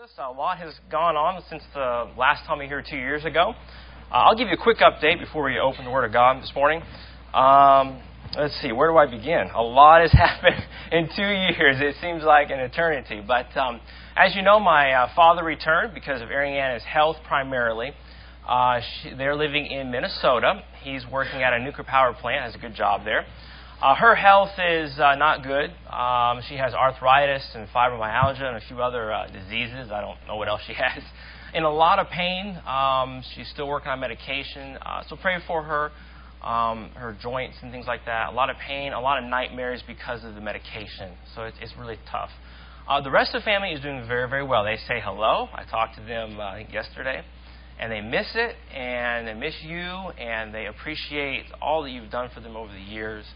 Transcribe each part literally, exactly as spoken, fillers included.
Jesus. A lot has gone on since the last time we were here two years ago. Uh, I'll give you a quick update before we open the Word of God this morning. Um, let's see, where do I begin? A lot has happened in two years. It seems like an eternity. But um, as you know, my uh, father returned because of Ariana's health primarily. Uh, she, they're living in Minnesota. He's working at a nuclear power plant, has a good job there. Uh, her health is uh, not good. Um, she has arthritis and fibromyalgia and a few other uh, diseases. I don't know what else she has. In a lot of pain. Um, she's still working on medication. Uh, so pray for her, um, her joints and things like that. A lot of pain, a lot of nightmares because of the medication. So it's, it's really tough. Uh, the rest of the family is doing very, very well. They say hello. I talked to them, uh, I think, yesterday. And they miss it, and they miss you, and they appreciate all that you've done for them over the years.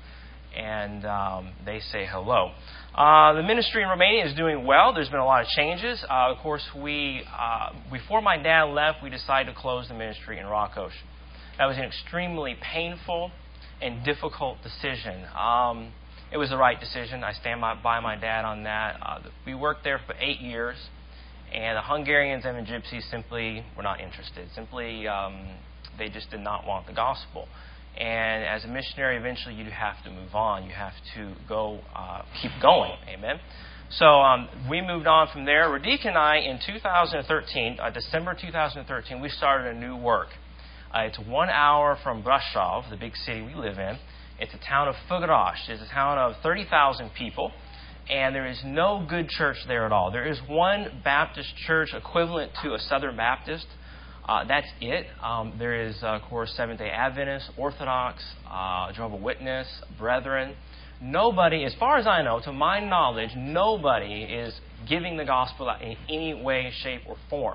And um, they say hello. Uh, the ministry in Romania is doing well. There's been a lot of changes. Uh, of course, we uh, before my dad left, we decided to close the ministry in Rakos. That was an extremely painful and difficult decision. Um, it was the right decision. I stand by my dad on that. Uh, we worked there for eight years, and the Hungarians and the Gypsies simply were not interested. Simply, um, they just did not want the gospel. And as a missionary, eventually you have to move on. You have to go, uh, keep going. Amen. So um, we moved on from there. Radik and I, in two thousand thirteen, uh, December two thousand thirteen, we started a new work. Uh, it's one hour from Brasov, the big city we live in. It's a town of Fogaras. It's a town of thirty thousand people. And there is no good church there at all. There is one Baptist church equivalent to a Southern Baptist. Uh, that's it. Um, there is, uh, of course, Seventh-day Adventist, Orthodox, uh, Jehovah's Witness, Brethren. Nobody, as far as I know, to my knowledge, nobody is giving the gospel in any way, shape, or form.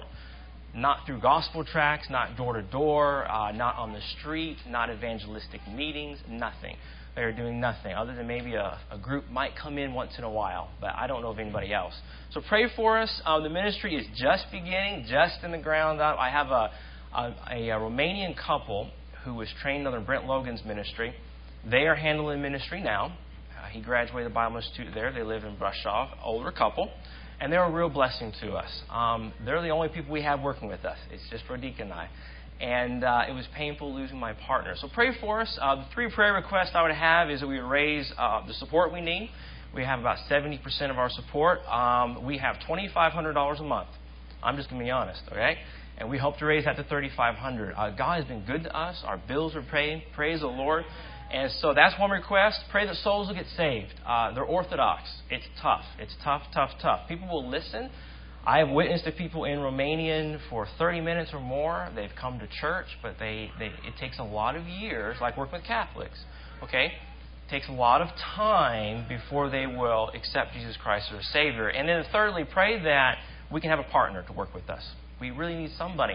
Not through gospel tracts, not door to door, uh, not on the street, not evangelistic meetings, nothing. They are doing nothing other than maybe a, a group might come in once in a while, but I don't know of anybody else. So pray for us. Um, the ministry is just beginning, just in the ground up. I have a, a, a Romanian couple who was trained under Brent Logan's ministry. They are handling ministry now. Uh, he graduated Bible Institute there. They live in Brasov, older couple, and they're a real blessing to us. Um, they're the only people we have working with us. It's just Radik and I. And uh, it was painful losing my partner. So pray for us. Uh, the three prayer requests I would have is that we raise uh, the support we need. We have about seventy percent of our support. Um, we have twenty-five hundred dollars a month. I'm just going to be honest, okay? And we hope to raise that to thirty-five hundred dollars. Uh, God has been good to us. Our bills are paid. Praise the Lord. And so that's one request. Pray that souls will get saved. Uh, they're Orthodox. It's tough. It's tough, tough, tough. People will listen. I have witnessed to people in Romanian for thirty minutes or more. They've come to church, but they, they it takes a lot of years, like working with Catholics. Okay? It takes a lot of time before they will accept Jesus Christ as their Savior. And then thirdly, pray that we can have a partner to work with us. We really need somebody.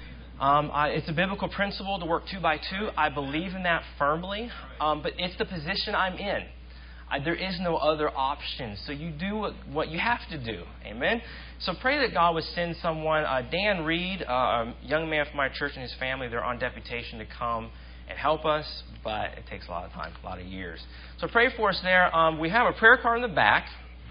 Um, I, it's a biblical principle to work two by two. I believe in that firmly, um, but it's the position I'm in. I, there is no other option. So you do what, what you have to do. Amen? So pray that God would send someone. Uh, Dan Reed, uh, a young man from my church and his family, they're on deputation to come and help us, but it takes a lot of time, a lot of years. So pray for us there. Um, we have a prayer card in the back,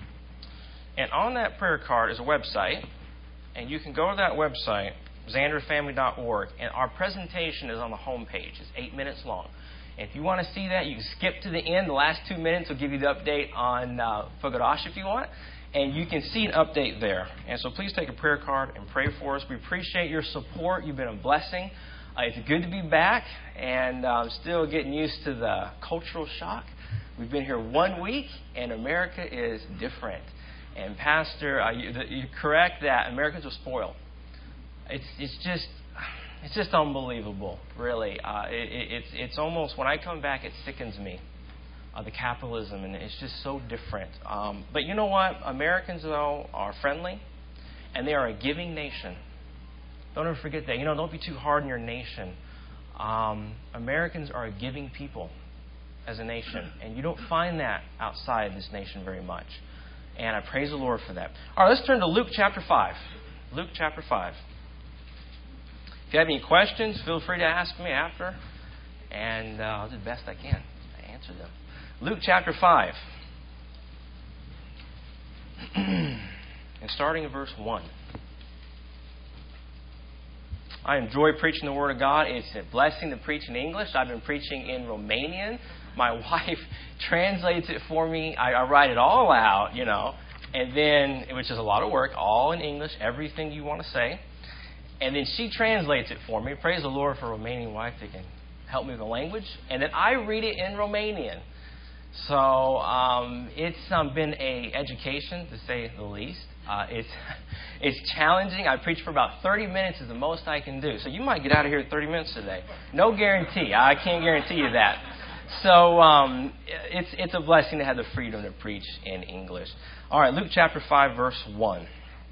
and on that prayer card is a website, and you can go to that website, zander family dot org, and our presentation is on the home page. It's eight minutes long. If you want to see that, you can skip to the end. The last two minutes will give you the update on uh, Fogaras if you want. And you can see an update there. And so please take a prayer card and pray for us. We appreciate your support. You've been a blessing. Uh, it's good to be back. And I'm uh, still getting used to the cultural shock. We've been here one week, and America is different. And Pastor, uh, you, you're correct that Americans are spoiled. It's, it's just... It's just unbelievable, really. Uh, it, it, it's it's almost, when I come back, it sickens me, uh, the capitalism, and it's just so different. Um, but you know what? Americans, though, are friendly, and they are a giving nation. Don't ever forget that. You know, don't be too hard on your nation. Um, Americans are a giving people as a nation, and you don't find that outside this nation very much. And I praise the Lord for that. All right, let's turn to Luke chapter five. Luke chapter five. If you have any questions, feel free to ask me after, and uh, I'll do the best I can to answer them. Luke chapter five, and starting in verse one. I enjoy preaching the Word of God. It's a blessing to preach in English. I've been preaching in Romanian. My wife translates it for me. I, I write it all out, you know, and then, which is a lot of work, all in English, everything you want to say. And then she translates it for me. Praise the Lord for a Romanian wife that can help me with the language. And then I read it in Romanian. So um, it's um, been a education, to say the least. Uh, it's it's challenging. I preach for about thirty minutes is the most I can do. So you might get out of here in thirty minutes today. No guarantee. I can't guarantee you that. So um, it's it's a blessing to have the freedom to preach in English. All right, Luke chapter five, verse one.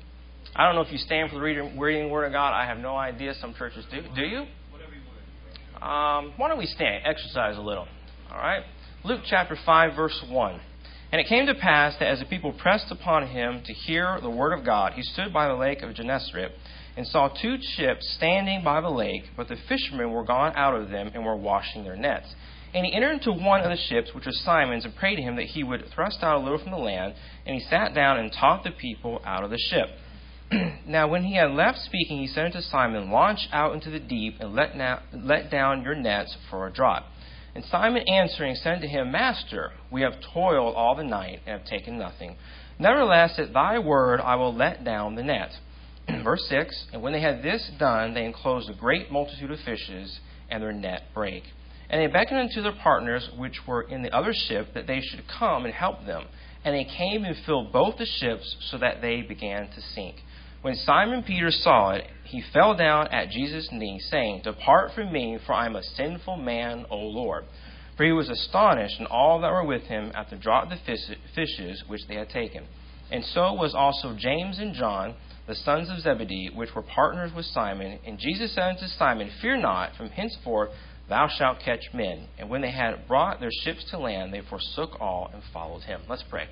I don't know if you stand for the reading, reading the Word of God. I have no idea. Some churches do. Do you? Whatever you would. Um, why don't we stand? Exercise a little. All right. Luke chapter five, verse one. And it came to pass that as the people pressed upon him to hear the word of God, he stood by the lake of Gennesaret and saw two ships standing by the lake, but the fishermen were gone out of them and were washing their nets. And he entered into one of the ships, which was Simon's, and prayed him that he would thrust out a little from the land. And he sat down and taught the people out of the ship. Now when he had left speaking, he said unto Simon, Launch out into the deep and let, now, let down your nets for a draught. And Simon answering said to him, Master, we have toiled all the night and have taken nothing. Nevertheless, at thy word I will let down the net. Verse six, And when they had this done, they enclosed a great multitude of fishes, and their net brake. And they beckoned unto their partners which were in the other ship, that they should come and help them. And they came and filled both the ships, so that they began to sink. When Simon Peter saw it, he fell down at Jesus' knee, saying, Depart from me, for I am a sinful man, O Lord. For he was astonished, and all that were with him, at the draught of the fishes which they had taken. And so was also James and John, the sons of Zebedee, which were partners with Simon. And Jesus said unto Simon, Fear not, from henceforth thou shalt catch men. And when they had brought their ships to land, they forsook all and followed him. Let's pray.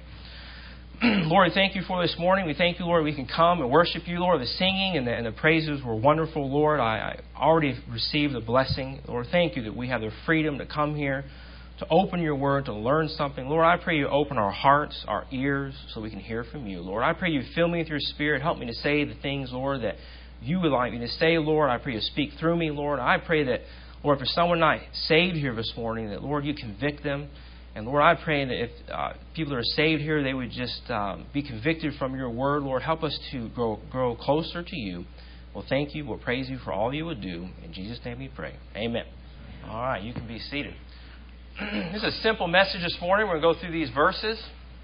Lord, thank you for this morning. We thank you, Lord, we can come and worship you, Lord. The singing and the, and the praises were wonderful, Lord. I, I already received the blessing. Lord, thank you that we have the freedom to come here, to open your word, to learn something. Lord, I pray you open our hearts, our ears, so we can hear from you. Lord, I pray you fill me with your spirit. Help me to say the things, Lord, that you would like me to say, Lord. I pray you speak through me, Lord. I pray that, Lord, for someone not saved here this morning, that, Lord, you convict them. And, Lord, I pray that if uh, people that are saved here, they would just um, be convicted from your word. Lord, help us to grow, grow closer to you. Well, thank you. We'll praise you for all you would do. In Jesus' name we pray. Amen. All right, you can be seated. This is a simple message this morning. We're going to go through these verses.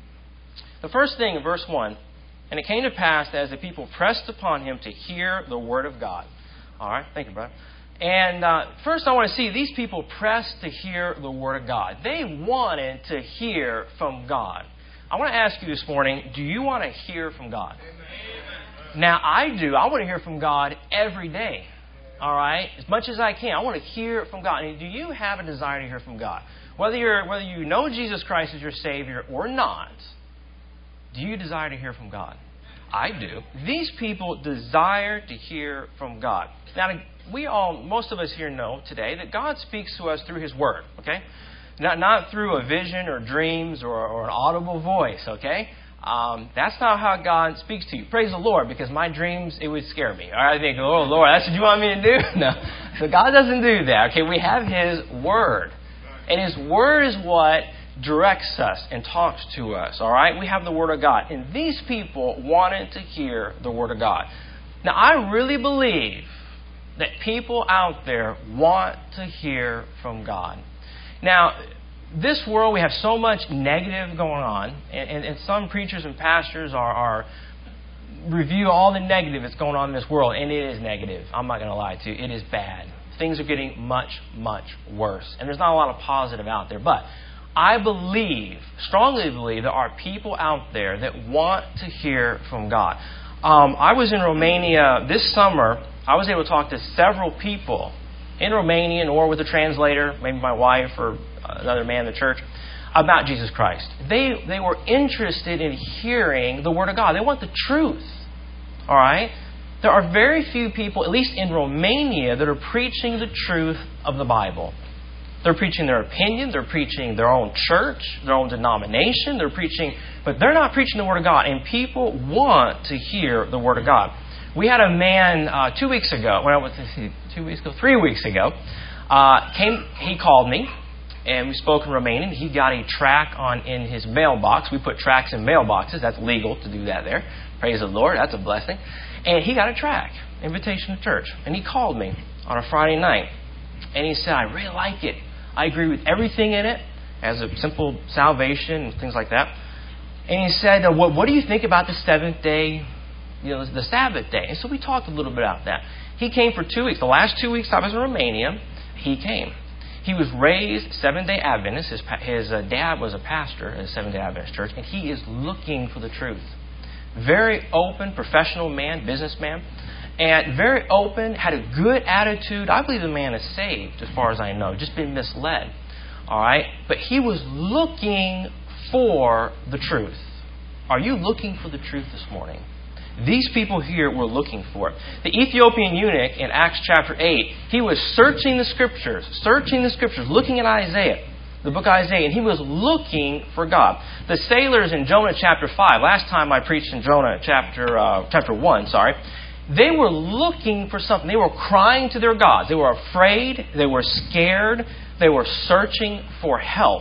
The first thing in verse one, And it came to pass that as the people pressed upon him to hear the word of God. All right, thank you, brother. And uh, first I want to see these people pressed to hear the Word of God. They wanted to hear from God. I want to ask you this morning, do you want to hear from God? Amen. Now, I do. I want to hear from God every day. All right? As much as I can. I want to hear from God. And do you have a desire to hear from God? Whether you're whether you know Jesus Christ as your Savior or not, do you desire to hear from God? I do. These people desire to hear from God. Now, we all, most of us here know today that God speaks to us through His Word, okay? Not not through a vision or dreams or, or an audible voice, okay? Um, that's not how God speaks to you. Praise the Lord, because my dreams, it would scare me. All right, I think, oh, Lord, that's what you want me to do? No. So God doesn't do that, okay? We have His Word. And His Word is what directs us and talks to us, all right? We have the Word of God. And these people wanted to hear the Word of God. Now, I really believe that people out there want to hear from God. Now, this world, we have so much negative going on, and, and, and some preachers and pastors are, are review all the negative that's going on in this world, and it is negative. I'm not going to lie to you. It is bad. Things are getting much, much worse, and there's not a lot of positive out there. But I believe, strongly believe, there are people out there that want to hear from God. Um, I was in Romania this summer. I was able to talk to several people in Romanian or with a translator, maybe my wife or another man in the church, about Jesus Christ. They they were interested in hearing the Word of God. They want the truth. All right? There are very few people, at least in Romania, that are preaching the truth of the Bible. They're preaching their opinion. They're preaching their own church, their own denomination. They're preaching, but they're not preaching the Word of God. And people want to hear the Word of God. We had a man uh, two weeks ago, well, what, two weeks ago, three weeks ago, uh, came. He called me, and we spoke in Romanian. He got a tract on in his mailbox. We put tracts in mailboxes. That's legal to do that there. Praise the Lord. That's a blessing. And he got a tract, invitation to church. And he called me on a Friday night, and he said, I really like it. I agree with everything in it, as a simple salvation and things like that. And he said, what, what do you think about the seventh day, you know, the Sabbath day? And so we talked a little bit about that. He came for two weeks. The last two weeks I was in Romania, he came. He was raised Seventh-day Adventist. His, his uh, dad was a pastor at a Seventh-day Adventist church, and he is looking for the truth. Very open, professional man, businessman, and very open, had a good attitude. I believe the man is saved, as far as I know, just been misled. All right? But he was looking for the truth. Are you looking for the truth this morning? These people here were looking for it. The Ethiopian eunuch in Acts chapter eight, he was searching the Scriptures, searching the Scriptures, looking at Isaiah, the book of Isaiah, and he was looking for God. The sailors in Jonah chapter five, last time I preached in Jonah chapter uh, chapter one, sorry, they were looking for something. They were crying to their gods. They were afraid. They were scared. They were searching for help.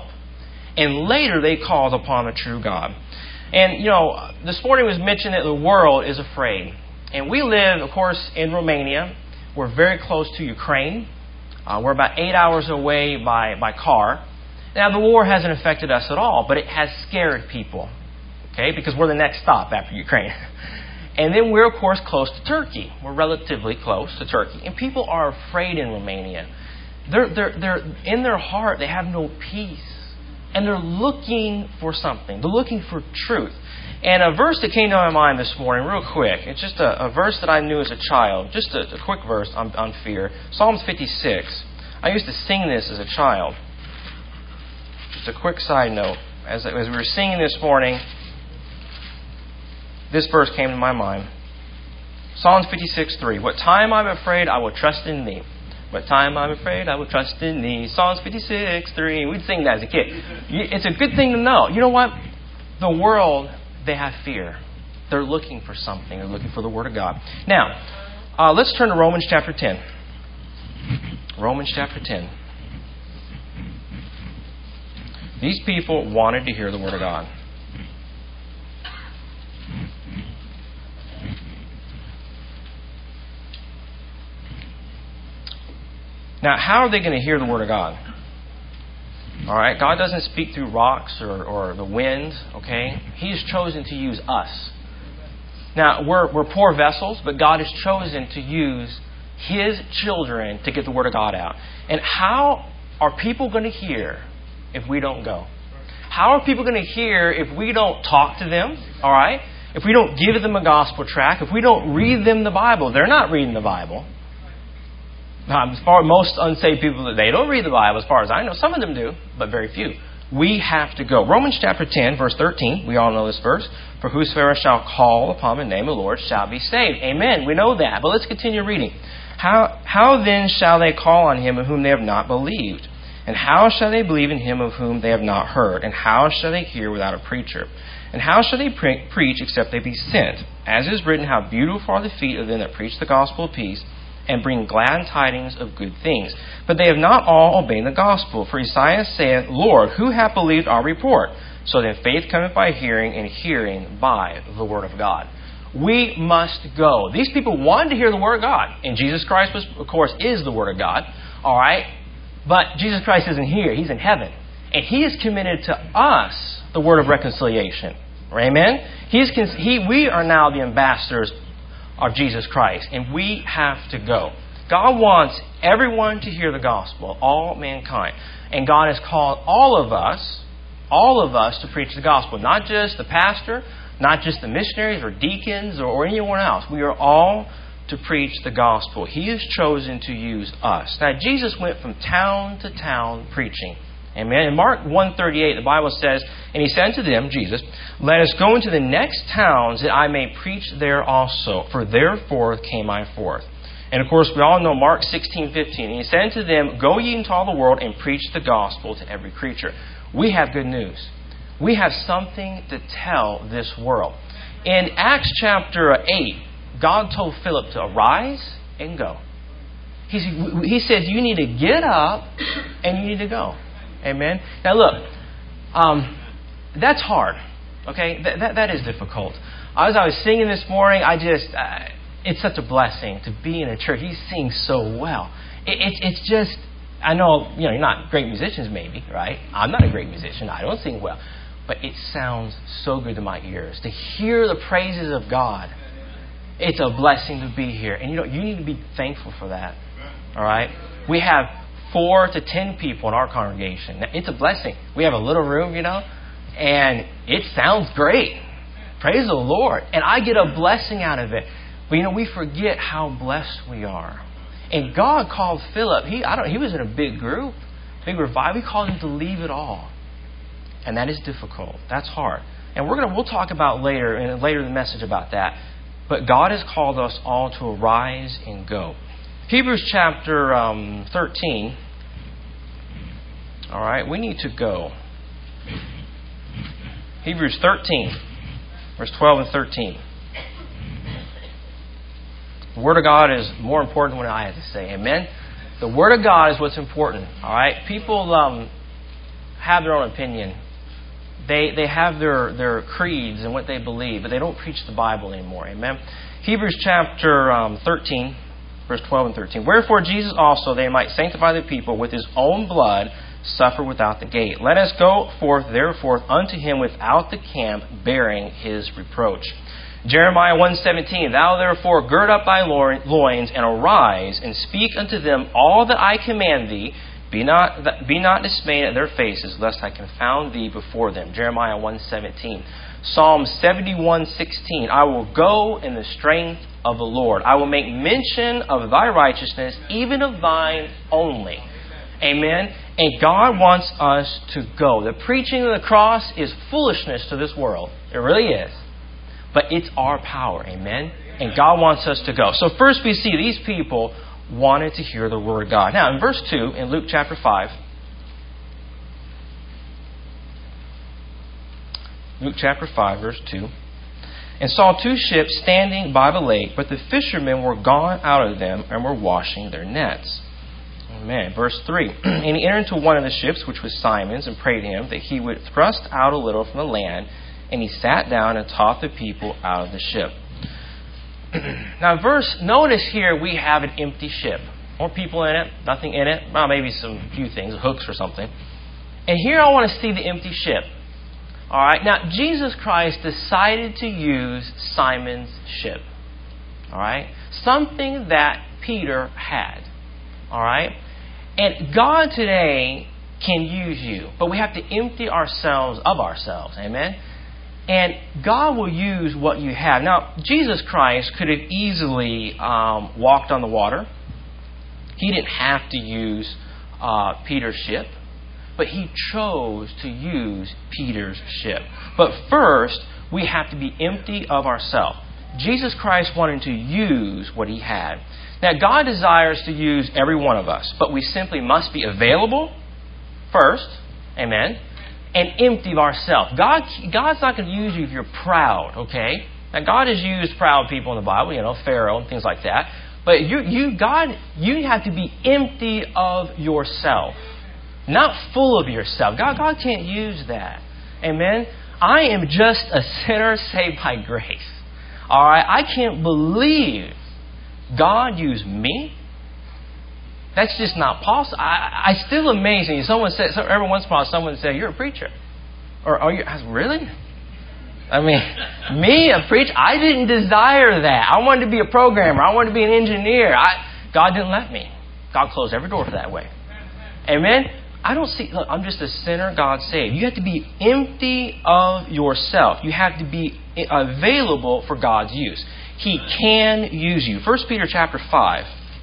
And later they called upon a true God. And, you know, this morning was mentioned that the world is afraid. And we live, of course, in Romania. We're very close to Ukraine. Uh, we're about eight hours away by, by car. Now, the war hasn't affected us at all, but it has scared people. Okay? Because we're the next stop after Ukraine. And then we're, of course, close to Turkey. We're relatively close to Turkey. And people are afraid in Romania. They're, they're, they're, in their heart, they have no peace. And they're looking for something. They're looking for truth. And a verse that came to my mind this morning, real quick. It's just a, a verse that I knew as a child. Just a, a quick verse on, on fear. Psalms fifty-six. I used to sing this as a child. Just a quick side note. As, as we were singing this morning, this verse came to my mind. Psalms fifty-six three. What time I'm afraid, I will trust in thee. What time I'm afraid, I will trust in thee. Psalms fifty-six three. We'd sing that as a kid. It's a good thing to know. You know what? The world, they have fear. They're looking for something. They're looking for the Word of God. Now, uh, let's turn to Romans chapter ten. Romans chapter ten. These people wanted to hear the Word of God. Now, how are they going to hear the Word of God? All right, God doesn't speak through rocks or, or the wind, okay? He's chosen to use us. Now, we're, we're poor vessels, but God has chosen to use His children to get the Word of God out. And how are people going to hear if we don't go? How are people going to hear if we don't talk to them, all right? If we don't give them a gospel tract, if we don't read them the Bible? They're not reading the Bible. Um, as far most unsaved people, they don't read the Bible as far as I know. Some of them do, but very few. We have to go. Romans chapter ten, verse thirteen. We all know this verse. For whosoever shall call upon the name of the Lord shall be saved. Amen. We know that. But let's continue reading. How, how then shall they call on Him of whom they have not believed? And how shall they believe in Him of whom they have not heard? And how shall they hear without a preacher? And how shall they pre- preach except they be sent? As it is written, how beautiful are the feet of them that preach the gospel of peace, and bring glad tidings of good things. But they have not all obeyed the gospel. For Isaiah saith, Lord, who hath believed our report? So then faith cometh by hearing, and hearing by the word of God. We must go. These people wanted to hear the word of God. And Jesus Christ, was, of course, is the word of God. All right? But Jesus Christ isn't here. He's in heaven. And He has committed to us the word of reconciliation. Amen? He's, he, we are now the ambassadors of Jesus Christ, and we have to go. God wants everyone to hear the gospel, all mankind. And God has called all of us, all of us to preach the gospel. Not just the pastor, not just the missionaries or deacons or, or anyone else. We are all to preach the gospel. He has chosen to use us. Now, Jesus went from town to town preaching. Amen. In Mark one thirty-eight, the Bible says, and He said to them, Jesus, let us go into the next towns that I may preach there also, for therefore came I forth. And of course, we all know Mark sixteen fifteen. And He said to them, go ye into all the world and preach the gospel to every creature. We have good news. We have something to tell this world. In Acts chapter eight, God told Philip to arise and go. He, he said, you need to get up and you need to go. Amen? Now look, um, that's hard. Okay? That, that, that is difficult. As I was singing this morning, I just, uh, it's such a blessing to be in a church. He sings so well. It, it, it's just, I know, you know, you're not great musicians maybe, right? I'm not a great musician. I don't sing well. But it sounds so good to my ears. To hear the praises of God, it's a blessing to be here. And you know, you need to be thankful for that. All right? We have four to ten people in our congregation. It's a blessing. We have a little room, you know, and it sounds great. Praise the Lord. And I get a blessing out of it. But you know, we forget how blessed we are. And God called Philip. He I don't he was in a big group, big revival. He called him to leave it all. And that is difficult. That's hard. And we're gonna we'll talk about later and later in the message about that. But God has called us all to arise and go. Hebrews chapter um, thirteen. All right, we need to go. Hebrews thirteen, verse twelve and thirteen. The Word of God is more important than what I have to say. Amen? The Word of God is what's important. All right? People um, have their own opinion. They they have their, their creeds and what they believe, but they don't preach the Bible anymore. Amen? Hebrews chapter um, thirteen, verse twelve and thirteen. Wherefore Jesus also, they might sanctify the people with His own blood, suffer without the gate. Let us go forth therefore unto Him without the camp, bearing His reproach. Jeremiah one seventeen. Thou therefore gird up thy loins, and arise, and speak unto them all that I command thee. Be not be not dismayed at their faces, lest I confound thee before them. Jeremiah one seventeen. Psalm seventy-one sixteen. I will go in the strength of the Lord. I will make mention of thy righteousness, even of thine only. Amen. And God wants us to go. The preaching of the cross is foolishness to this world. It really is. But it's our power. Amen. And God wants us to go. So first we see these people wanted to hear the Word of God. Now in verse two, in Luke chapter five, Luke chapter five, verse two, and saw two ships standing by the lake, but the fishermen were gone out of them and were washing their nets. Amen. Verse three, and he entered into one of the ships, which was Simon's, and prayed him that he would thrust out a little from the land. And he sat down and taught the people out of the ship. Now, verse, notice here we have an empty ship. More people in it, nothing in it. Well, maybe some few things, hooks or something. And here I want to see the empty ship. All right. Now, Jesus Christ decided to use Simon's ship. All right. Something that Peter had. All right. And God today can use you, but we have to empty ourselves of ourselves. Amen. And God will use what you have. Now, Jesus Christ could have easily um, walked on the water. He didn't have to use uh, Peter's ship, but He chose to use Peter's ship. But first, we have to be empty of ourselves. Jesus Christ wanted to use what He had. Now, God desires to use every one of us, but we simply must be available first. Amen. And empty of ourselves. God, God's not going to use you if you're proud, okay? Now, God has used proud people in the Bible, you know, Pharaoh and things like that. But you, you, God, you have to be empty of yourself, not full of yourself. God, God can't use that. Amen? I am just a sinner saved by grace. All right? I can't believe God used me. That's just not possible. I, I still amaze me. Someone said, so every once in a while, someone would say, "You're a preacher," or "Are you?" I said, "Really?" I mean, me, a preacher? I didn't desire that. I wanted to be a programmer. I wanted to be an engineer. I, God didn't let me. God closed every door for that way. Amen. I don't see. Look, I'm just a sinner. God saved. You have to be empty of yourself. You have to be available for God's use. He can use you. First Peter chapter five.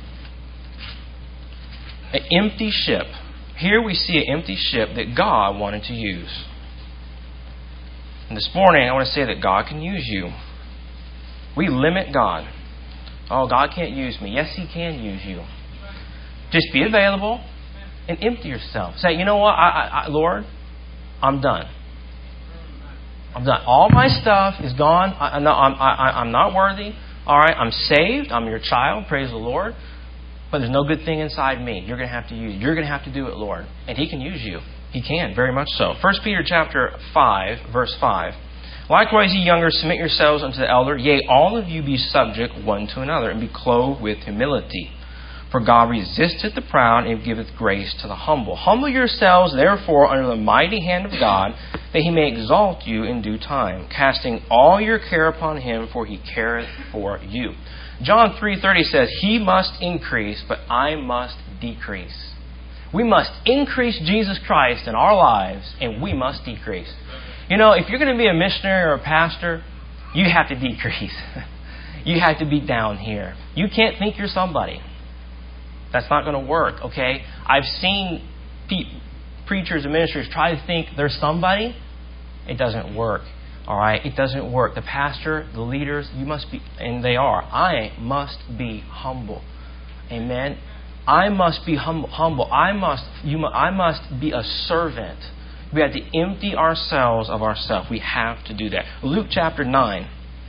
An empty ship. Here we see an empty ship that God wanted to use. And this morning I want to say that God can use you. We limit God. Oh, God can't use me. Yes, He can use you. Just be available and empty yourself. Say, you know what, I, I, I, Lord, I'm done. I'm done. All my stuff is gone. I, I'm, not, I'm, I, I'm not worthy. All right, I'm saved. I'm your child. Praise the Lord. But there's no good thing inside me. You're going to have to use. You're going to have to do it, Lord. And He can use you. He can, very much so. First Peter chapter five, verse five. Likewise, ye younger, submit yourselves unto the elder. Yea, all of you be subject one to another, and be clothed with humility. For God resisteth the proud, and giveth grace to the humble. Humble yourselves, therefore, under the mighty hand of God, that He may exalt you in due time, casting all your care upon Him, for He careth for you. John three thirty says, He must increase, but I must decrease. We must increase Jesus Christ in our lives, and we must decrease. You know, if you're going to be a missionary or a pastor, you have to decrease. You have to be down here. You can't think you're somebody. That's not going to work, okay? I've seen pe- preachers and ministers try to think they're somebody. It doesn't work, all right? It doesn't work. The pastor, the leaders, you must be, and they are. I must be humble. Amen? I must be hum- humble. I must, you, mu- I must be a servant. We have to empty ourselves of ourselves. We have to do that. Luke chapter nine.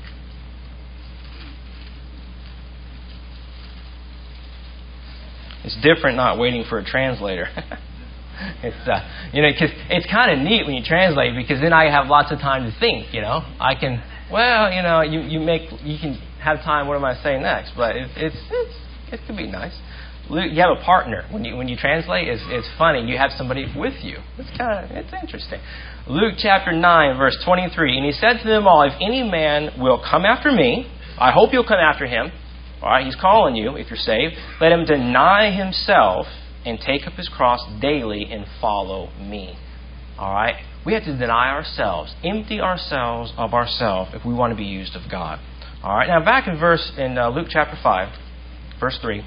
It's different not waiting for a translator. it's uh, you know, cause it's kind of neat when you translate, because then I have lots of time to think. You know, I can well, you know, you, you make you can have time. What am I saying next? But it, it's it's it could be nice. Luke, you have a partner when you when you translate. It's it's funny. You have somebody with you. It's kind of it's interesting. Luke chapter nine, verse twenty-three, and He said to them all, if any man will come after me, I hope you'll come after Him. All right, He's calling you if you're saved. Let him deny himself and take up his cross daily and follow me. All right, we have to deny ourselves, empty ourselves of ourselves if we want to be used of God. All right, now back in verse in uh, Luke chapter five, verse three.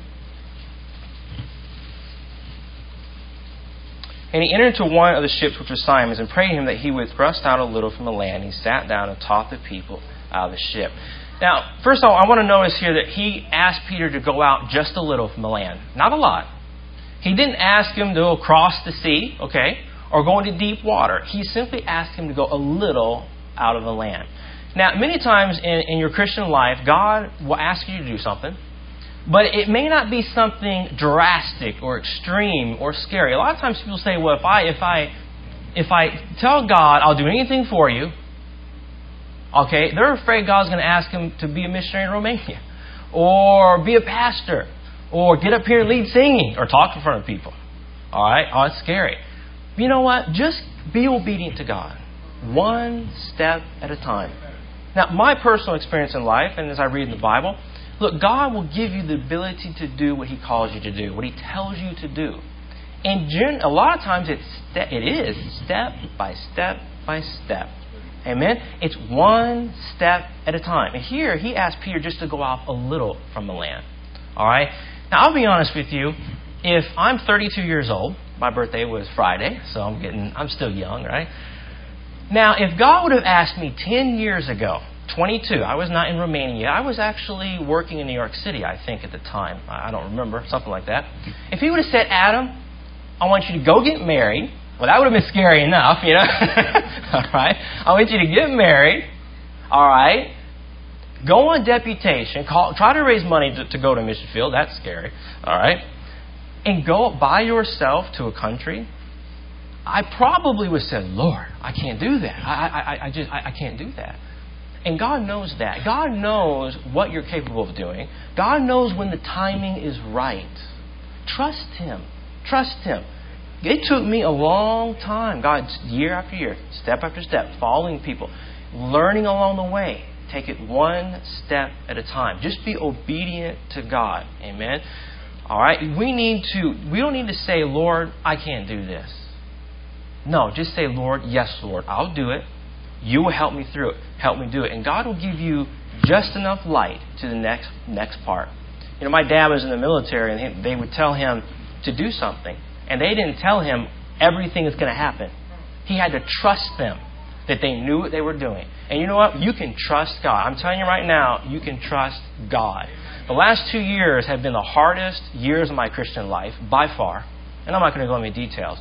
And he entered into one of the ships which was Simon's, and prayed him that he would thrust out a little from the land. He sat down and taught the people out of the ship. Now, first of all, I want to notice here that he asked Peter to go out just a little from the land. Not a lot. He didn't ask him to go across the sea, okay, or go into deep water. He simply asked him to go a little out of the land. Now, many times in, in your Christian life, God will ask you to do something, but it may not be something drastic or extreme or scary. A lot of times people say, well, if I if I if I tell God I'll do anything for you, okay, they're afraid God's going to ask them to be a missionary in Romania, or be a pastor, or get up here and lead singing, or talk in front of people. All right? Oh, it's scary. You know what? Just be obedient to God. One step at a time. Now, my personal experience in life, and as I read in the Bible, look, God will give you the ability to do what He calls you to do, what He tells you to do. And gen- a lot of times it's ste- it is step by step by step. Amen? It's one step at a time. And here, He asked Peter just to go off a little from the land. All right? Now, I'll be honest with you. If I'm thirty-two years old, my birthday was Friday, so I'm getting, I'm still young, right? Now, if God would have asked me ten years ago, twenty-two, I was not in Romania. I was actually working in New York City, I think, at the time. I don't remember, something like that. If He would have said, Adam, I want you to go get married. Well, that would have been scary enough, you know. All right. I want you to get married. All right. Go on deputation. Call, try to raise money to, to go to mission field. That's scary. All right. And go by yourself to a country. I probably would have said, Lord, I can't do that. I, I, I just, I, I can't do that. And God knows that. God knows what you're capable of doing. God knows when the timing is right. Trust Him. Trust Him. It took me a long time, God, year after year, step after step, following people, learning along the way. Take it one step at a time. Just be obedient to God. Amen. All right. We need to. We don't need to say, Lord, I can't do this. No, just say, Lord, yes, Lord, I'll do it. You will help me through it. Help me do it, and God will give you just enough light to the next next part. You know, my dad was in the military, and they would tell him to do something. And they didn't tell him everything is going to happen. He had to trust them that they knew what they were doing. And you know what? You can trust God. I'm telling you right now, you can trust God. The last two years have been the hardest years of my Christian life, by far. And I'm not going to go into details.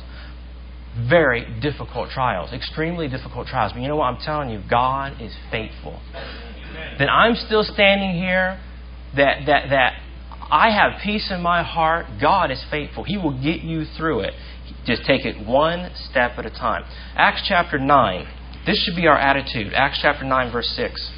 Very difficult trials. Extremely difficult trials. But you know what? I'm telling you, God is faithful. that I'm still standing here, that that that I have peace in my heart. God is faithful. He will get you through it. Just take it one step at a time. Acts chapter nine. This should be our attitude. Acts chapter nine, verse six.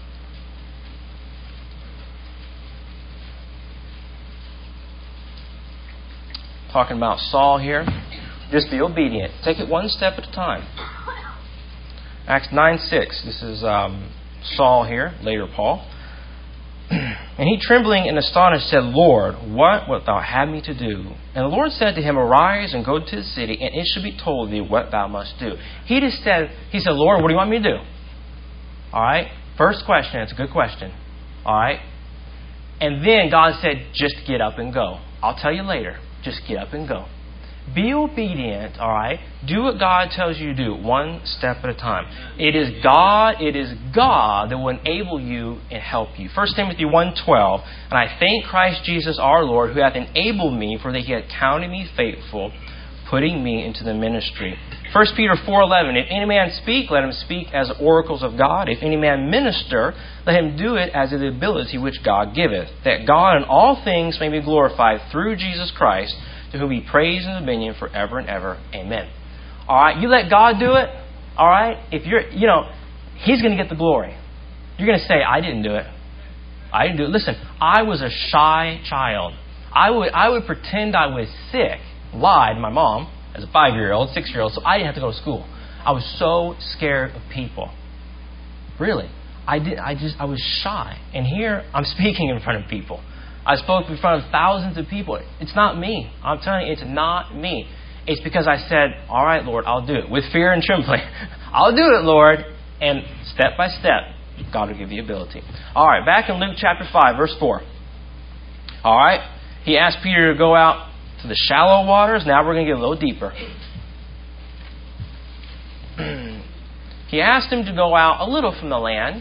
Talking about Saul here. Just be obedient. Take it one step at a time. Acts nine six. This is um, Saul here, later Paul. And he, trembling and astonished, said, Lord, what wilt thou have me to do? And the Lord said to him, Arise and go to the city, and it shall be told thee what thou must do. He just said, he said, Lord, what do you want me to do? All right. First question. It's a good question. All right. And then God said, just get up and go. I'll tell you later. Just get up and go. Be obedient, all right? Do what God tells you to do, one step at a time. It is God, it is God that will enable you and help you. First Timothy one twelve, and I thank Christ Jesus our Lord, who hath enabled me, for that he hath counted me faithful, putting me into the ministry. First Peter four eleven, if any man speak, let him speak as oracles of God. If any man minister, let him do it as of the ability which God giveth, that God in all things may be glorified through Jesus Christ, to whom be praise and dominion forever and ever. Amen. All right, you let God do it. All right, if you're, you know, He's going to get the glory. You're going to say, I didn't do it. I didn't do it. Listen, I was a shy child. I would, I would pretend I was sick, lie to my mom as a five-year-old, six-year-old, so I didn't have to go to school. I was so scared of people. Really, I did. I just, I was shy. And here I'm speaking in front of people. I spoke in front of thousands of people. It's not me. I'm telling you, it's not me. It's because I said, all right, Lord, I'll do it. With fear and trembling. I'll do it, Lord. And step by step, God will give you the ability. All right, back in Luke chapter five, verse four. All right, he asked Peter to go out to the shallow waters. Now we're going to get a little deeper. He asked him to go out a little from the land.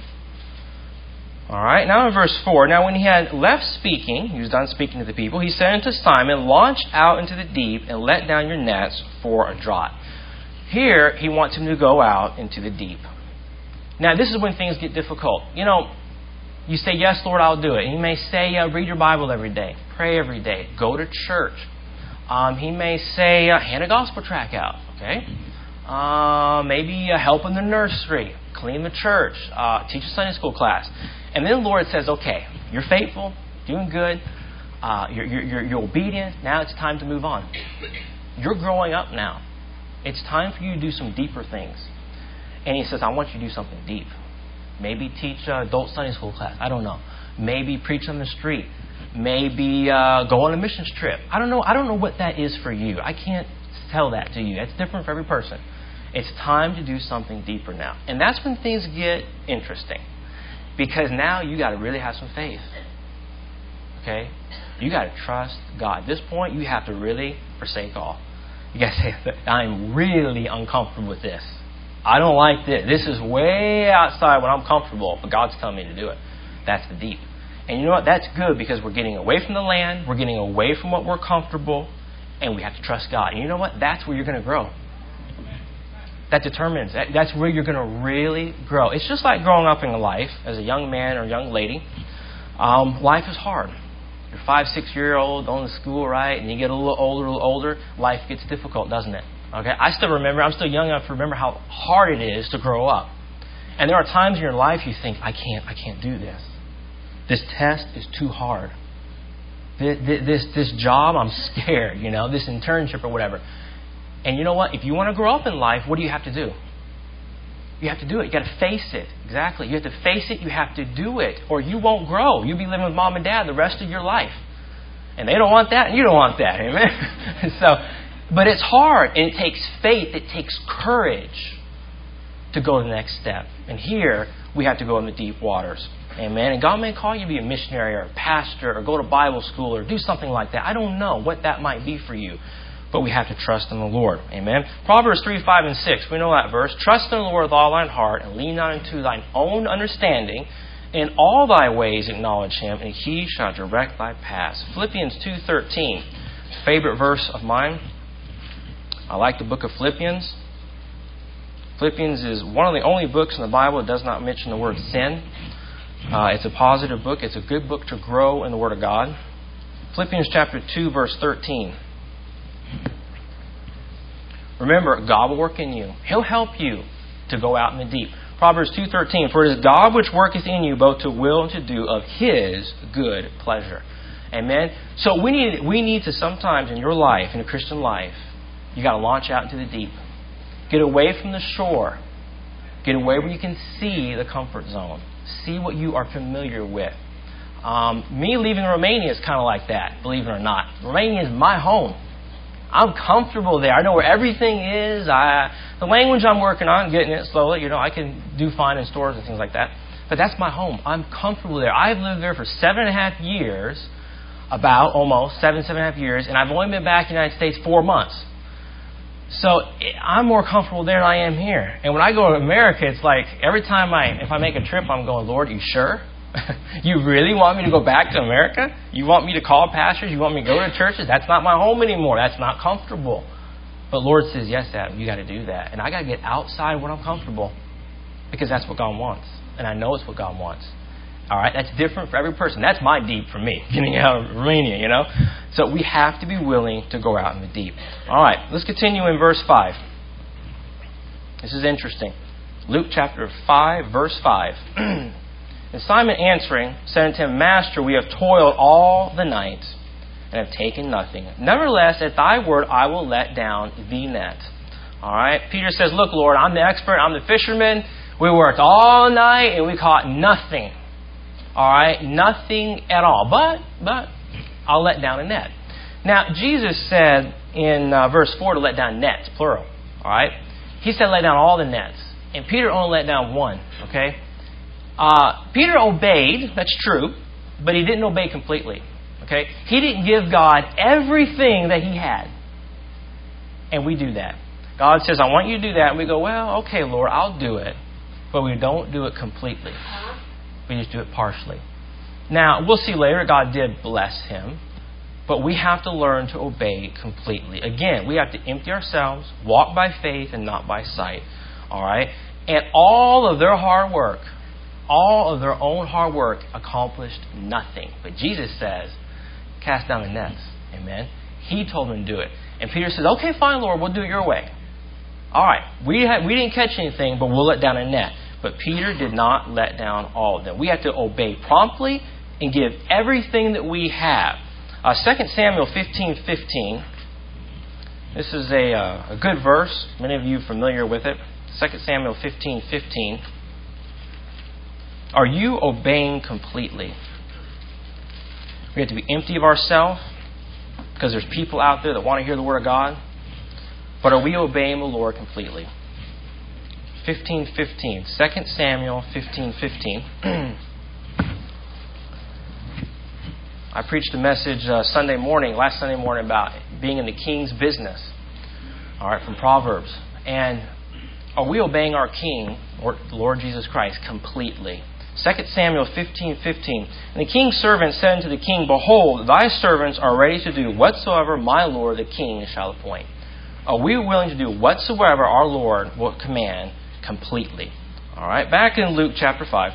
All right, now in verse four. Now when he had left speaking, he was done speaking to the people, he said unto Simon, launch out into the deep and let down your nets for a draught. Here, he wants him to go out into the deep. Now this is when things get difficult. You know, you say, yes, Lord, I'll do it. And he may say, uh, read your Bible every day, pray every day, go to church. Um, he may say, uh, hand a gospel tract out, okay? Uh, maybe uh, help in the nursery, clean the church, uh, teach a Sunday school class. And then the Lord says, okay, you're faithful, doing good, uh, you're, you're, you're obedient, now it's time to move on. You're growing up now. It's time for you to do some deeper things. And he says, I want you to do something deep. Maybe teach an adult Sunday school class. I don't know. Maybe preach on the street. Maybe uh, go on a missions trip. I don't know. I don't know what that is for you. I can't tell that to you. That's different for every person. It's time to do something deeper now. And that's when things get interesting. Because now you got to really have some faith. Okay? You got to trust God. At this point, you have to really forsake all. You got to say, I'm really uncomfortable with this. I don't like this. This is way outside what I'm comfortable, but God's telling me to do it. That's the deep. And you know what? That's good because we're getting away from the land. We're getting away from what we're comfortable. And we have to trust God. And you know what? That's where you're going to grow. That determines, that, that's where you're going to really grow. It's just like growing up in life as a young man or young lady. Um, life is hard. You're five, six-year-old, going to school, right? And you get a little older, a little older. Life gets difficult, doesn't it? Okay. I still remember, I'm still young enough to remember how hard it is to grow up. And there are times in your life you think, I can't, I can't do this. This test is too hard. This, this, this job, I'm scared, you know, this internship or whatever. And you know what? If you want to grow up in life, what do you have to do? You have to do it. You got to face it. Exactly. You have to face it. You have to do it. Or you won't grow. You'll be living with mom and dad the rest of your life. And they don't want that, and you don't want that. Amen? so, but it's hard, and it takes faith. It takes courage to go to the next step. And here, we have to go in the deep waters. Amen. And God may call you to be a missionary or a pastor or go to Bible school or do something like that. I don't know what that might be for you. But we have to trust in the Lord. Amen. Proverbs three, five, and six. We know that verse. Trust in the Lord with all thine heart and lean not into thine own understanding. In all thy ways acknowledge him, and he shall direct thy paths. Philippians two thirteen. Favorite verse of mine. I like the book of Philippians. Philippians is one of the only books in the Bible that does not mention the word sin. Uh, it's a positive book. It's a good book to grow in the Word of God. Philippians chapter two, verse thirteen. Remember, God will work in you. He'll help you to go out in the deep. Proverbs two thirteen, for it is God which worketh in you both to will and to do of His good pleasure. Amen? So we need we need to sometimes in your life, in a Christian life, you got to launch out into the deep. Get away from the shore. Get away where you can see the comfort zone. See what you are familiar with. Um, me leaving Romania is kind of like that, believe it or not. Romania is my home. I'm comfortable there. I know where everything is. I, the language I'm working on, getting it slowly. You know, I can do fine in stores and things like that. But that's my home. I'm comfortable there. I've lived there for seven and a half years, about almost seven, seven and a half years, and I've only been back in the United States four months. So I'm more comfortable there than I am here. And when I go to America, it's like every time I, if I make a trip, I'm going, Lord, you sure? You really want me to go back to America? You want me to call pastors? You want me to go to churches? That's not my home anymore. That's not comfortable. But Lord says, yes, Adam, you got to do that. And I got to get outside when I'm comfortable because that's what God wants. And I know it's what God wants. All right, that's different for every person. That's my deep for me, getting out of Romania, you know. So we have to be willing to go out in the deep. All right, let's continue in verse five. This is interesting. Luke chapter five, verse five. And Simon answering said unto him, Master, we have toiled all the night and have taken nothing. Nevertheless, at thy word I will let down the net. All right, Peter says, look, Lord, I'm the expert. I'm the fisherman. We worked all night and we caught nothing. All right, nothing at all. But, but, I'll let down a net. Now, Jesus said in uh, verse four to let down nets, plural. All right, He said let down all the nets. And Peter only let down one, okay? Uh, Peter obeyed, that's true, but he didn't obey completely, okay? He didn't give God everything that he had. And we do that. God says, I want you to do that. And we go, well, okay, Lord, I'll do it. But we don't do it completely. We just do it partially. Now, we'll see later, God did bless him. But we have to learn to obey completely. Again, we have to empty ourselves, walk by faith and not by sight. All right? And all of their hard work, all of their own hard work accomplished nothing. But Jesus says, cast down the nets. Amen? He told them to do it. And Peter says, okay, fine, Lord, we'll do it your way. All right, we had, we didn't catch anything, but we'll let down a net. But Peter did not let down all of them. We have to obey promptly and give everything that we have. Uh, Second Samuel fifteen fifteen. This is a, uh, a good verse. Many of you are familiar with it. Second Samuel fifteen fifteen. Are you obeying completely? We have to be empty of ourselves because there's people out there that want to hear the Word of God. But are we obeying the Lord completely? fifteen fifteen. Second Samuel fifteen fifteen. I preached a message uh, Sunday morning, last Sunday morning, about being in the king's business. All right, from Proverbs. And are we obeying our King, Lord, Lord Jesus Christ, completely? Second Samuel fifteen fifteen. And the king's servant said unto the king, Behold, thy servants are ready to do whatsoever my lord the king shall appoint. Are we willing to do whatsoever our Lord will command completely? All right, back in Luke chapter five,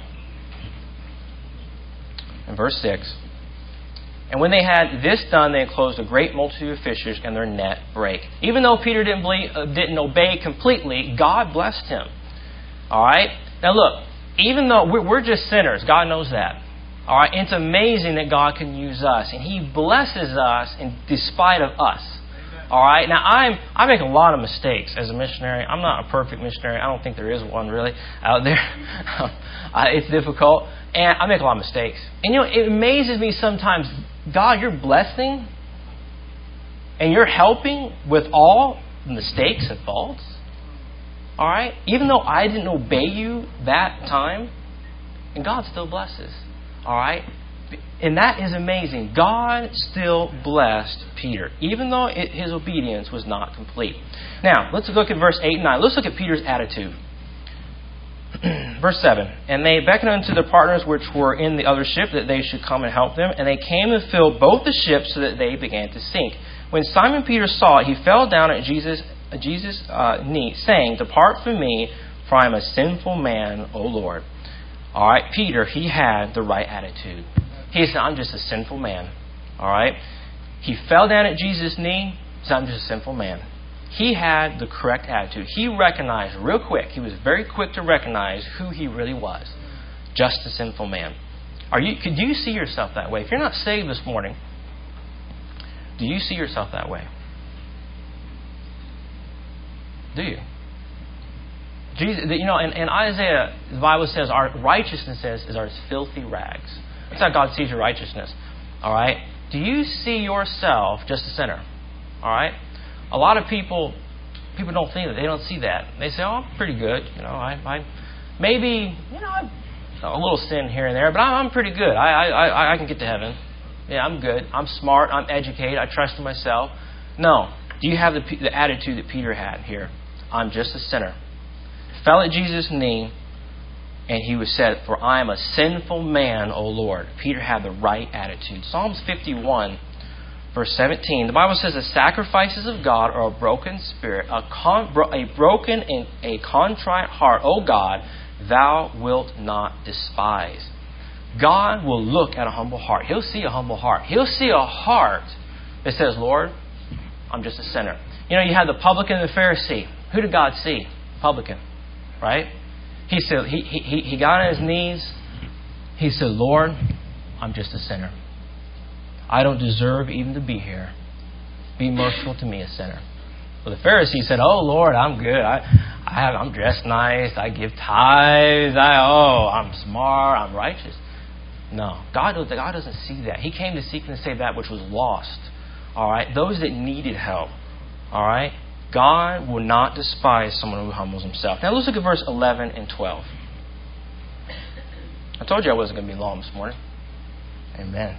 and verse six. And when they had this done, they enclosed a great multitude of fishers, and their net brake. Even though Peter didn't believe, uh, didn't obey completely, God blessed him. All right? Now look, even though we're, we're just sinners, God knows that. All right? It's amazing that God can use us, and He blesses us in despite of us. All right? Now, I'm, I make a lot of mistakes as a missionary. I'm not a perfect missionary. I don't think there is one really out there. uh, it's difficult. And I make a lot of mistakes. And you know, it amazes me sometimes, God, you're blessing and you're helping with all mistakes and faults. All right? Even though I didn't obey you that time, and God still blesses. All right? And that is amazing. God still blessed Peter, even though it, his obedience was not complete. Now, let's look at verse eight and nine. Let's look at Peter's attitude. Verse seven. And they beckoned unto the partners which were in the other ship that they should come and help them. And they came and filled both the ships so that they began to sink. When Simon Peter saw it, he fell down at Jesus' Jesus' uh, knee, saying, Depart from me, for I am a sinful man, O Lord. All right, Peter, he had the right attitude. He said, I'm just a sinful man. All right. He fell down at Jesus' knee. He said, I'm just a sinful man. He had the correct attitude. He recognized real quick. He was very quick to recognize who he really was. Just a sinful man. Are you? Do you see yourself that way? If you're not saved this morning, do you see yourself that way? Do you? Jesus, you know, in, in Isaiah, the Bible says our righteousness is, is our filthy rags. That's how God sees your righteousness. All right? Do you see yourself just a sinner? All right? A lot of people, people don't think that. They don't see that. They say, "Oh, I'm pretty good. You know, I, I maybe, you know, I've, a little sin here and there, but I'm, I'm pretty good. I, I, I, I can get to heaven. Yeah, I'm good. I'm smart. I'm educated. I trust in myself." No. Do you have the, the attitude that Peter had here? I'm just a sinner. Fell at Jesus' knee, and he was said, "For I am a sinful man, O Lord." Peter had the right attitude. Psalms fifty-one, verse seventeen. The Bible says, "The sacrifices of God are a broken spirit, a, con, a broken and a contrite heart, O God, thou wilt not despise." God will look at a humble heart. He'll see a humble heart. He'll see a heart that says, "Lord, I'm just a sinner." You know, you have the publican and the Pharisee. Who did God see? Publican. Right? He said, he, he, he got on his knees. He said, "Lord, I'm just a sinner. I don't deserve even to be here. Be merciful to me, a sinner." Well, the Pharisee said, "Oh, Lord, I'm good. I, I have, I'm dressed nice. I give tithes. I, oh, I'm smart. I'm righteous." No, God, God doesn't see that. He came to seek and save that which was lost. All right? Those that needed help. All right? God will not despise someone who humbles himself. Now let's look at verse eleven and twelve. I told you I wasn't going to be long this morning. Amen.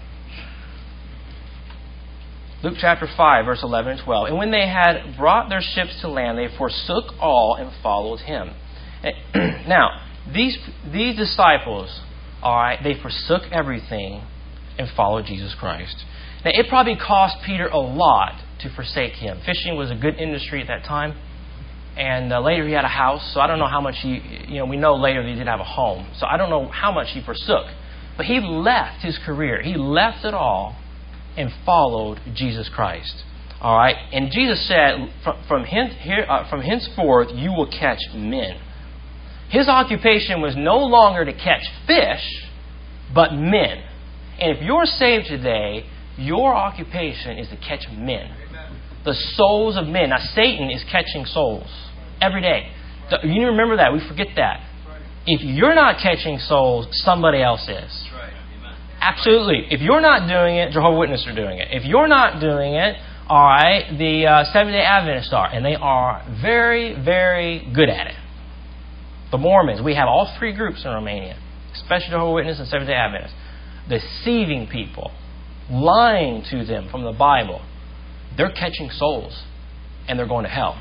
Luke chapter five, verse eleven and twelve. "And when they had brought their ships to land, they forsook all and followed him." Now, these these disciples, all right, they forsook everything and followed Jesus Christ. Now, it probably cost Peter a lot to forsake him. Fishing was a good industry at that time. And uh, later he had a house. So I don't know how much he, you know, we know later that he did have a home. So I don't know how much he forsook. But he left his career. He left it all and followed Jesus Christ. All right. And Jesus said, from, from, hence, here, uh, from henceforth you will catch men. His occupation was no longer to catch fish, but men. And if you're saved today, your occupation is to catch men. The souls of men. Now, Satan is catching souls every day. You need to remember that. We forget that. If you're not catching souls, somebody else is. Absolutely. If you're not doing it, Jehovah's Witnesses are doing it. If you're not doing it, all right, the uh, Seventh-day Adventists are. And they are very, very good at it. The Mormons. We have all three groups in Romania, especially Jehovah's Witnesses and Seventh-day Adventists. Deceiving people. Lying to them from the Bible. They're catching souls. And they're going to hell.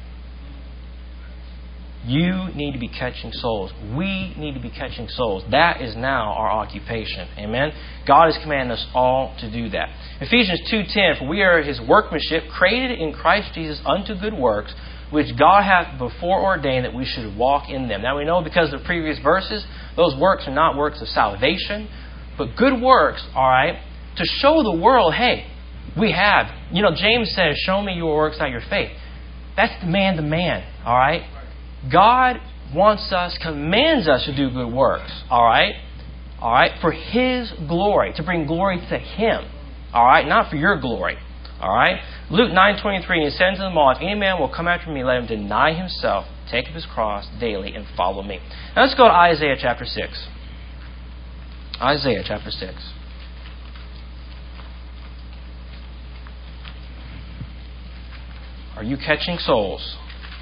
You need to be catching souls. We need to be catching souls. That is now our occupation. Amen? God has commanded us all to do that. Ephesians two ten, "For we are His workmanship, created in Christ Jesus unto good works, which God hath before ordained that we should walk in them." Now we know because of the previous verses, those works are not works of salvation, but good works, all right, to show the world, hey, we have. You know, James says, "Show me your works, not your faith." That's the man to man, all right? God wants us, commands us to do good works, all right? All right, for His glory, to bring glory to Him, all right, not for your glory, all right? Luke nine twenty-three, "And He said unto them all, If any man will come after me, let him deny himself, take up his cross daily, and follow me." Now let's go to Isaiah chapter six. Isaiah chapter six. Are you catching souls?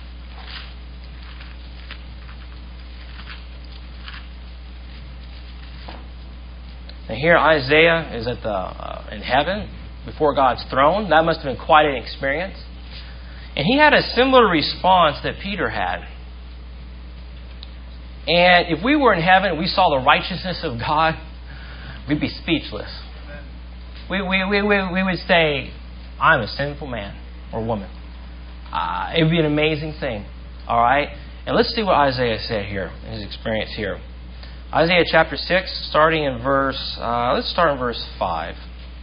And here Isaiah is at the uh, in heaven before God's throne. That must have been quite an experience. And he had a similar response that Peter had. And if we were in heaven and we saw the righteousness of God, we'd be speechless. We, we, we, we, we would say, "I'm a sinful man or woman." Uh, it would be an amazing thing. All right? And let's see what Isaiah said here, his experience here. Isaiah chapter six, starting in verse, uh, let's start in verse five.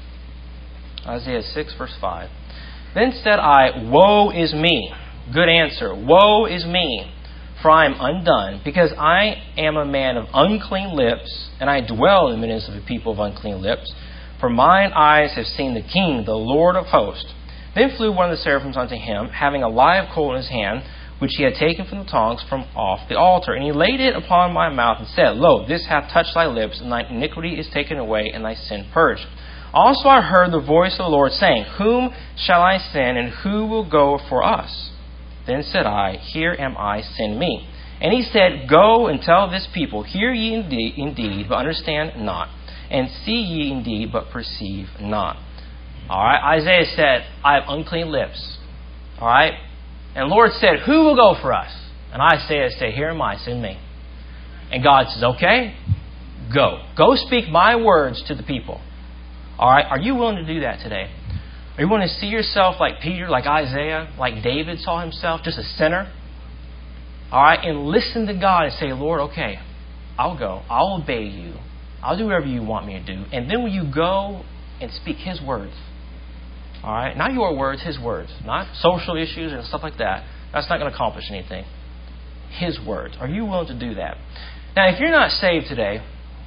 Isaiah six, verse five. Then said I, woe is me. Good answer. Woe is me, for I am undone, because I am a man of unclean lips, and I dwell in the midst of a people of unclean lips. For mine eyes have seen the King, the Lord of hosts. Then flew one of the seraphims unto him, having a live coal in his hand, which he had taken from the tongs from off the altar. And he laid it upon my mouth, and said, Lo, this hath touched thy lips, and thine iniquity is taken away, and thy sin purged. Also I heard the voice of the Lord saying, Whom shall I send, and who will go for us? Then said I, Here am I, send me. And he said, Go and tell this people, Hear ye indeed, indeed, but understand not, and see ye indeed, but perceive not. All right, Isaiah said, I have unclean lips. All right, and the Lord said, Who will go for us? And Isaiah said, Here am I, send me. And God says, Okay, go. Go speak my words to the people. All right, are you willing to do that today? Are you willing to see yourself like Peter, like Isaiah, like David saw himself, just a sinner? All right, and listen to God and say, Lord, okay, I'll go. I'll obey you. I'll do whatever you want me to do. And then will you go and speak His words? All right, not your words, His words. Not social issues and stuff like that. That's not going to accomplish anything. His words. Are you willing to do that? Now, if you're not saved today,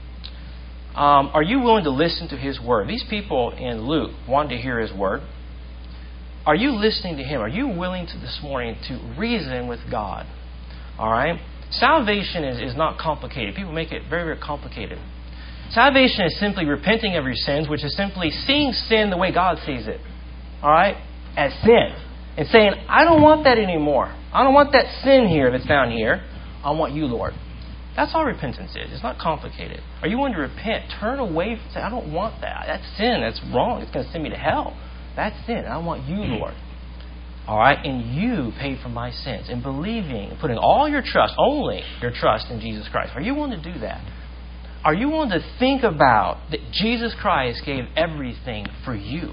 Um, are you willing to listen to His word? These people in Luke wanted to hear His word. Are you listening to Him? Are you willing to this morning to reason with God? All right? Salvation is, is not complicated. People make it very, very complicated. Salvation is simply repenting of your sins, which is simply seeing sin the way God sees it. All right? As sin. And saying, I don't want that anymore. I don't want that sin here that's down here. I want you, Lord. That's all repentance is. It's not complicated. Are you willing to repent? Turn away and say, I don't want that. That's sin. That's wrong. It's going to send me to hell. That's sin. I want you, Lord. All right? And you paid for my sins. And believing, putting all your trust, only your trust in Jesus Christ. Are you willing to do that? Are you willing to think about that Jesus Christ gave everything for you?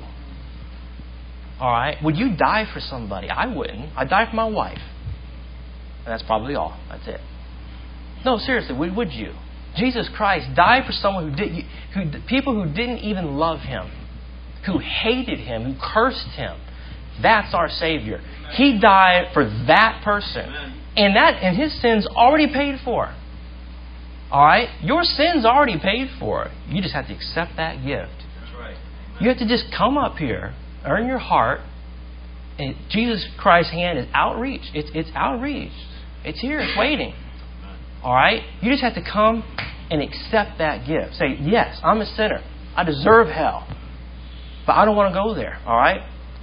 All right? Would you die for somebody? I wouldn't. I'd die for my wife. And that's probably all. That's it. No, seriously, would you? Jesus Christ died for someone who did, who people who didn't even love Him, who hated Him, who cursed Him. That's our Savior. He died for that person, and that and His sins already paid for. All right, your sins already paid for. You just have to accept that gift. That's right. You have to just come up here, earn your heart, and Jesus Christ's hand is outreached. It's it's outreached. It's here. It's waiting. All right? You just have to come and accept that gift. Say, yes, I'm a sinner. I deserve hell. But I don't want to go there. All right?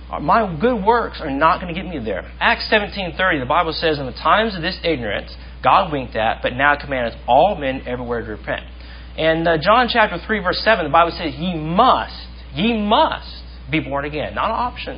My good works are not going to get me there. Acts seventeen thirty, the Bible says, in the times of this ignorance, God winked at, but now commandeth all men everywhere to repent. And uh, John chapter three, verse seven, the Bible says, ye must, ye must be born again. Not an option.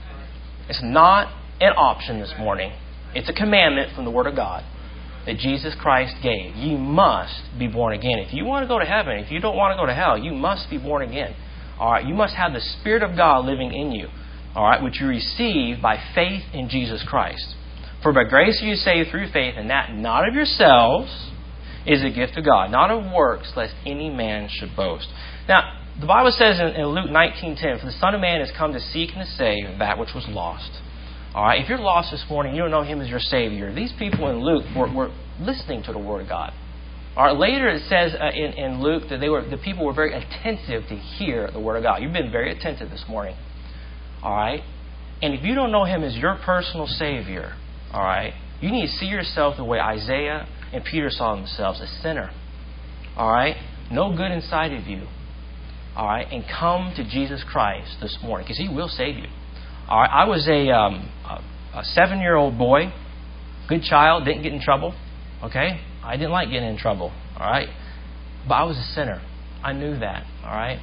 It's not an option this morning. It's a commandment from the Word of God that Jesus Christ gave. You must be born again. If you want to go to heaven, if you don't want to go to hell, you must be born again. All right, you must have the Spirit of God living in you. All right, which you receive by faith in Jesus Christ. For by grace are you saved through faith, and that not of yourselves is a gift of God, not of works, lest any man should boast. Now, the Bible says in, in Luke nineteen ten, for the Son of Man has come to seek and to save that which was lost. All right, if you're lost this morning, you don't know Him as your Savior. These people in Luke were, were listening to the Word of God. All right, later it says uh, in, in Luke that they were the people were very attentive to hear the Word of God. You've been very attentive this morning. All right, and if you don't know Him as your personal Savior, all right, you need to see yourself the way Isaiah and Peter saw themselves, a sinner. All right, no good inside of you. All right, and come to Jesus Christ this morning because He will save you. All right, I was a, um, a, a seven-year-old boy, good child, didn't get in trouble. Okay, I didn't like getting in trouble. All right, but I was a sinner. I knew that. All right,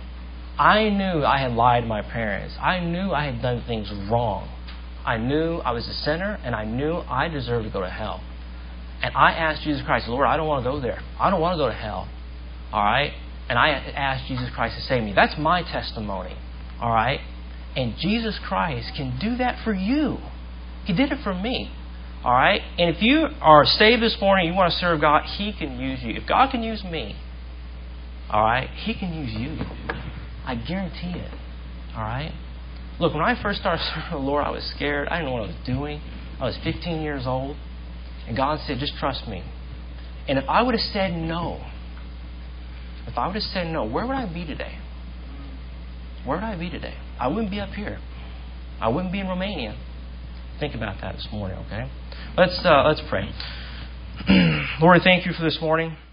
I knew I had lied to my parents. I knew I had done things wrong. I knew I was a sinner, and I knew I deserved to go to hell. And I asked Jesus Christ, Lord, I don't want to go there. I don't want to go to hell. All right, and I asked Jesus Christ to save me. That's my testimony. All right. And Jesus Christ can do that for you. He did it for me. All right? And if you are saved this morning, you want to serve God, He can use you. If God can use me, all right, He can use you. I guarantee it. All right? Look, when I first started serving the Lord, I was scared. I didn't know what I was doing. I was fifteen years old. And God said, just trust me. And if I would have said no, if I would have said no, where would I be today? Where would I be today? I wouldn't be up here. I wouldn't be in Romania. Think about that this morning, okay? Let's uh, let's pray. Lord, thank you for this morning.